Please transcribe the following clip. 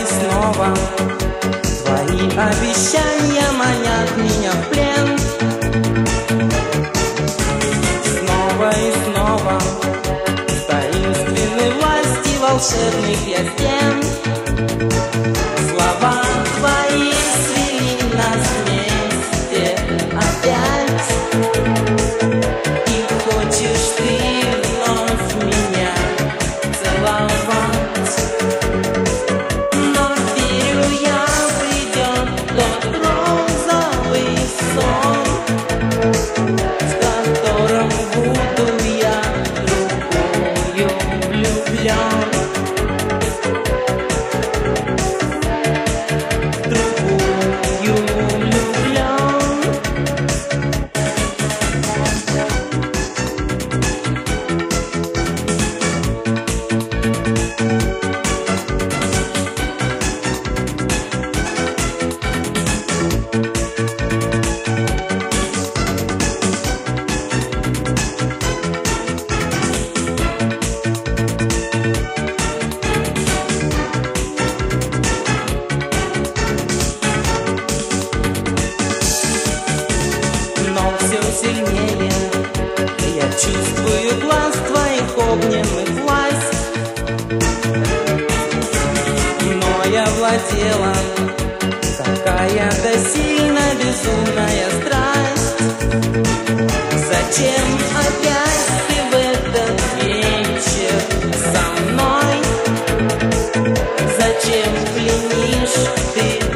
снова. Твои обещания манят меня в плен. Снова и снова с таинственной власти волшебных я стен. Слова твои свели нас вместе опять. И хочешь ты вновь меня целовать. Но верю я, придет тот розовый сон, в котором буду я другую влюблен. Сильнее я чувствую глаз твоих огненных власть. Но я владела такая досильно безумная страсть. Зачем опять ты в этот вечер со мной? Зачем пленишь ты